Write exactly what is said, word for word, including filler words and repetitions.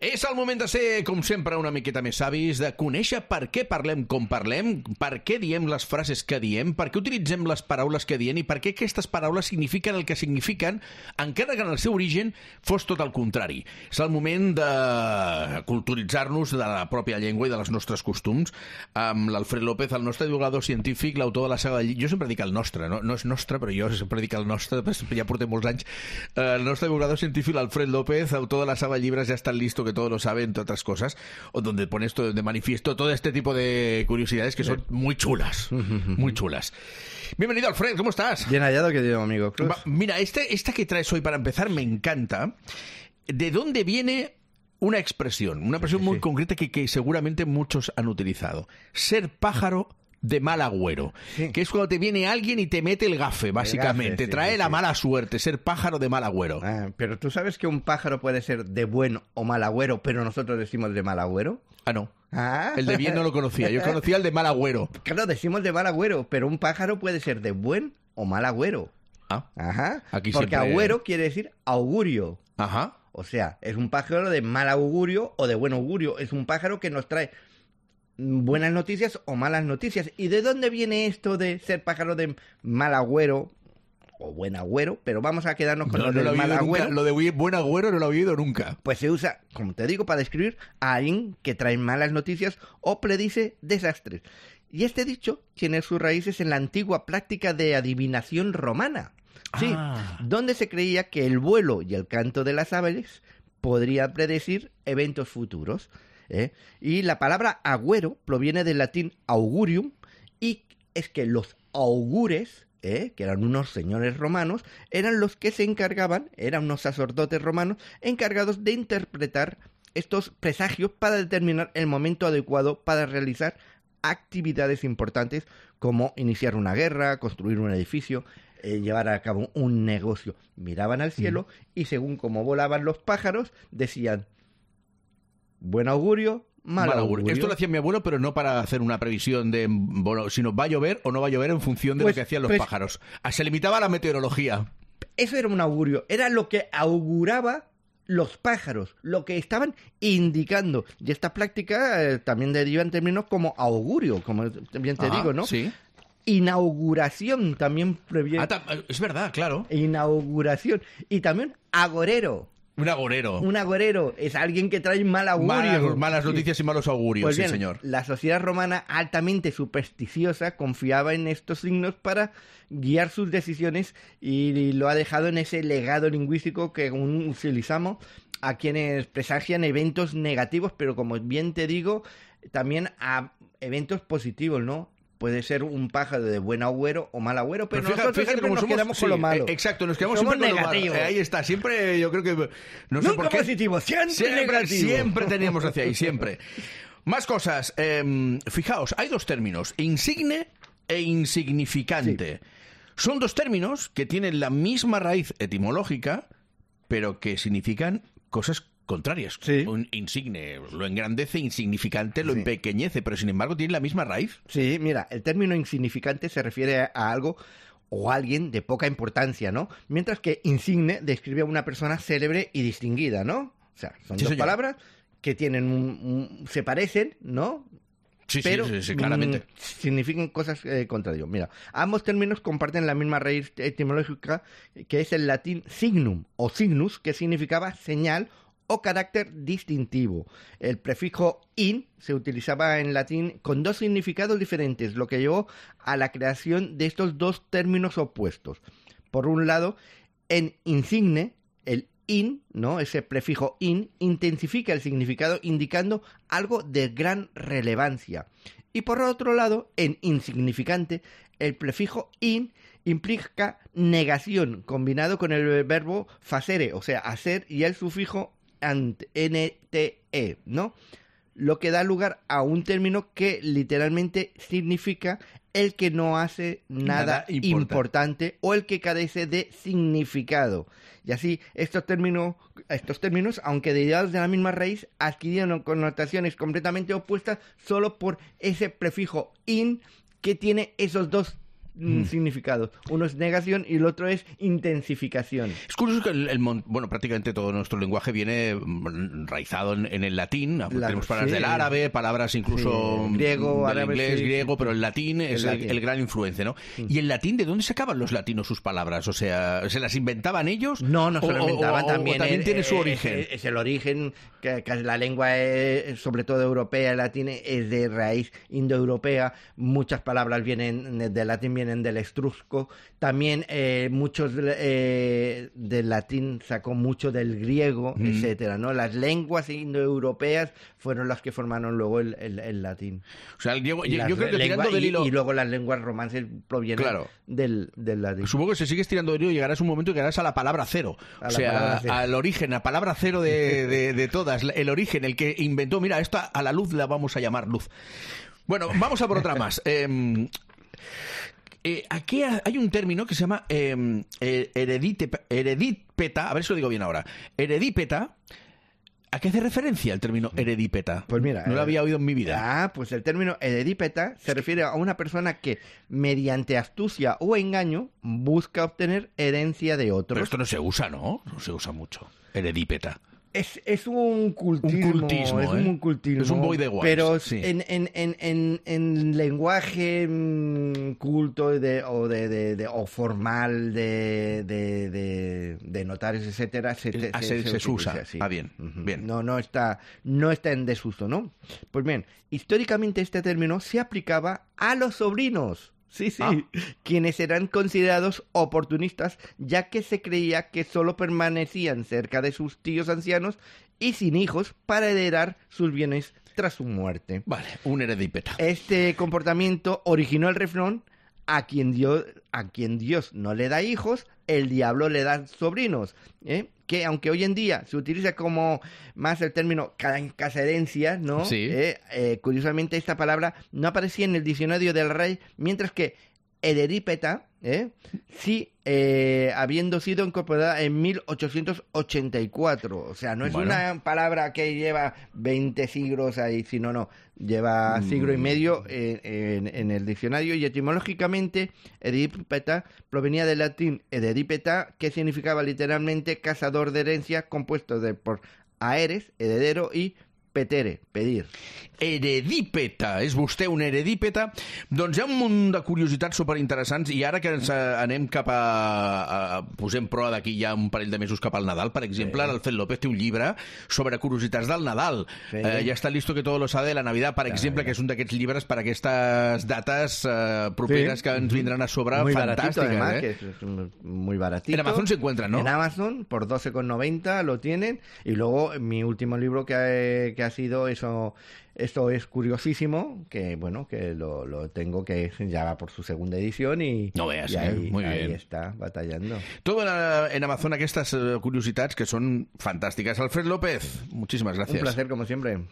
És el moment de ser, com sempre, una miqueta més savis, de conèixer per què parlem com parlem, per què diem les frases que diem, per què utilitzem les paraules que diem i per què aquestes paraules signifiquen el que signifiquen, encara que en el seu origen fos tot el contrari. És el moment de culturitzar-nos de la pròpia llengua i de les nostres costums, amb l'Alfred López, el nostre divulgador científic, l'autor de la saga de llibres. Jo sempre dic el nostre, no, no és nostre, però jo sempre dic el nostre, ja portem molts anys. El nostre divulgador científic, l'Alfred López, autor de la saga de llibres, ja està listo, que todo lo sabe, entre otras cosas, o donde pone esto de manifiesto todo este tipo de curiosidades que son muy chulas, muy chulas. Bienvenido, Alfred, ¿cómo estás? Bien hallado, querido amigo Cruz. Va, mira, este, esta que traes hoy para empezar me encanta. ¿De dónde viene una expresión? Una expresión sí, sí, muy sí. concreta que, que seguramente muchos han utilizado. Ser pájaro de mal agüero, sí. que es cuando te viene alguien y te mete el gafe, básicamente, el gafe, te trae sí, la sí. mala suerte, ser pájaro de mal agüero. Ah, pero tú sabes que un pájaro puede ser de buen o mal agüero, pero nosotros decimos de mal agüero. Ah, no. Ah. El de bien no lo conocía, yo conocía el de mal agüero. Claro, decimos de mal agüero, pero un pájaro puede ser de buen o mal agüero. Ah, Ajá. Aquí Porque siempre... agüero quiere decir augurio. Ajá. O sea, es un pájaro de mal augurio o de buen augurio. Es un pájaro que nos trae buenas noticias o malas noticias. ¿Y de dónde viene esto de ser pájaro de mal agüero o buen agüero? Pero vamos a quedarnos con no, lo no del lo mal agüero. Nunca. Lo de buen agüero no lo he oído nunca. Pues se usa, como te digo, para describir a alguien que trae malas noticias o predice desastres. Y este dicho tiene sus raíces en la antigua práctica de adivinación romana. Sí, ah. donde se creía que el vuelo y el canto de las aves podría predecir eventos futuros. ¿Eh? Y la palabra agüero proviene del latín augurium, y es que los augures, ¿eh? que eran unos señores romanos, eran los que se encargaban, eran unos sacerdotes romanos encargados de interpretar estos presagios para determinar el momento adecuado para realizar actividades importantes como iniciar una guerra, construir un edificio, eh, llevar a cabo un negocio. Miraban al cielo mm. y según cómo volaban los pájaros decían: buen augurio, mal, mal augurio. augurio. Esto lo hacía mi abuelo, pero no para hacer una previsión de, bueno, sino va a llover o no va a llover en función de pues, lo que hacían los pues, pájaros. Se limitaba a la meteorología. Eso era un augurio, era lo que auguraba los pájaros, lo que estaban indicando. Y esta práctica eh, también deriva en términos como augurio, como bien te Ajá, digo, ¿no? Sí. Inauguración también previene. Ah, es verdad, claro. Inauguración. Y también agorero. Un agorero. Un agorero es alguien que trae mal augurio. Malas, malas noticias sí. y malos augurios, pues bien, sí, señor. La sociedad romana, altamente supersticiosa, confiaba en estos signos para guiar sus decisiones y lo ha dejado en ese legado lingüístico que utilizamos a quienes presagian eventos negativos, pero como bien te digo, también a eventos positivos, ¿no? Puede ser un pájaro de buen agüero o mal agüero, pero, pero fíjate, nosotros fíjate siempre nos somos, quedamos sí, con lo malo. Exacto, nos quedamos somos siempre negativos. Con lo malo. Ahí está, siempre yo creo que... No sé Nunca por qué. positivo, siempre, siempre negativo. Siempre teníamos hacia ahí, siempre. Más cosas. Eh, fijaos, hay dos términos, insigne e insignificante. Sí. Son dos términos que tienen la misma raíz etimológica, pero que significan cosas contrarias. Sí. Un insigne lo engrandece, insignificante lo sí. empequeñece, pero sin embargo tiene la misma raíz. Sí, mira, el término insignificante se refiere a algo o a alguien de poca importancia, ¿no? Mientras que insigne describe a una persona célebre y distinguida, ¿no? O sea, son sí, dos señor. palabras que tienen un, un, se parecen, ¿no? Sí, pero sí, sí, sí, claramente. Mmm, significan cosas eh, contrarias. Mira, ambos términos comparten la misma raíz etimológica, que es el latín signum o signus, que significaba señal o carácter distintivo. El prefijo in se utilizaba en latín con dos significados diferentes, lo que llevó a la creación de estos dos términos opuestos. Por un lado, en insigne, el in, ¿no? Ese prefijo in, intensifica el significado indicando algo de gran relevancia. Y por otro lado, en insignificante, el prefijo in implica negación, combinado con el verbo facere, o sea, hacer, y el sufijo nte, ¿no? Lo que da lugar a un término que literalmente significa el que no hace nada, nada importante. importante o el que carece de significado. Y así, estos términos, estos términos, aunque derivados de la misma raíz, adquirieron connotaciones completamente opuestas solo por ese prefijo in que tiene esos dos mm. significados. Uno es negación y el otro es intensificación. Es curioso que el, el bueno, prácticamente todo nuestro lenguaje viene enraizado en, en el latín. La, Tenemos palabras sí, del árabe, palabras incluso sí, griego, del árabe, inglés, sí, griego, sí, pero el latín el es latín. El, el gran influencia, ¿no? Sí. ¿Y el latín, de dónde sacaban los latinos sus palabras? O sea, ¿se las inventaban ellos? No, no se lo inventaban. O, también, o también es, tiene su es, origen. Es, es el origen, que, que la lengua, es, sobre todo europea, el latín, es de raíz indoeuropea. Muchas palabras vienen del latín, vienen del etrusco. También eh, muchos eh, del latín sacó mucho del griego, mm. etcétera, ¿no? Las lenguas indoeuropeas fueron las que formaron luego el, el, el latín. O sea, el griego, yo, yo creo que lengua, tirando del hilo... Y, y luego las lenguas romances provienen claro. del, del latín. Supongo que si sigues tirando del hilo llegarás a un momento y llegarás a la palabra cero. A o sea, cero. al origen, a palabra cero de, de, de todas. El origen, el que inventó, mira, esta a la luz la vamos a llamar luz. Bueno, vamos a por otra más. Eh, eh, aquí hay un término que se llama eh, heredite, heredípeta, a ver si lo digo bien ahora. Heredípeta. ¿A qué hace referencia el término heredípeta? Pues mira, no lo había oído en mi vida. Ah, pues el término heredípeta se refiere a una persona que, mediante astucia o engaño, busca obtener herencia de otros. Pero esto no se usa, ¿no? No se usa mucho. Heredípeta. Es, es un cultismo, un cultismo es ¿eh? un cultismo, es un boy de guay, pero sí. en, en, en, en, en lenguaje mmm, culto de, o de, de, de o formal de, de, de, de notarios, etcétera, se, se, se, se, se, se usa. usa sí. Ah, bien, uh-huh. bien. No, no está, no está en desuso, ¿no? Pues bien, históricamente este término se aplicaba a los sobrinos. Sí, sí, ah. quienes eran considerados oportunistas, ya que se creía que solo permanecían cerca de sus tíos ancianos y sin hijos para heredar sus bienes tras su muerte. Vale, un heredípeta. Este comportamiento originó el refrán: a quien Dios, a quien Dios no le da hijos, el diablo le da sobrinos, ¿eh? Que aunque hoy en día se utiliza como más el término caserencia, ¿no? Sí. Eh, eh, curiosamente esta palabra no aparecía en el diccionario del rey, mientras que heredípeta, ¿eh? sí, eh, habiendo sido incorporada en mil ochocientos ochenta y cuatro. O sea, no es bueno. una palabra que lleva veinte siglos ahí, sino no, lleva mm. siglo y medio en, en, en el diccionario, y etimológicamente heredípeta provenía del latín heredípeta, que significaba literalmente cazador de herencia, compuesto de por aeres, heredero, y petere, pedir. Heredípeta. És vostè un heredípeta? Doncs hi ha un munt de curiositats superinteressants, i ara que ens anem cap a... a posem proa d'aquí ja un parell de mesos cap al Nadal, per exemple, sí. l'Alfred López té un llibre sobre curiositats del Nadal. Sí. Eh, ja està listo que todo lo sabe de la Navidad, per exemple, que és un d'aquests llibres per a aquestes dates eh, properes sí. que ens vindran a sobre. Muy fantàstiques, baratito, además, eh? que es muy baratito. En Amazon se encuentran, ¿no? En Amazon, por doce con noventa lo tienen, y luego mi último libro que ha, que ha sido eso... Esto es curiosísimo, que bueno, que lo, lo tengo, que ya va por su segunda edición y, no veas, y ahí, eh? Muy ahí bien. está, batallando. Todo en, en Amazon, aquestes curiosidades que son fantásticas. Alfred López, muchísimas gracias. Un placer, como siempre.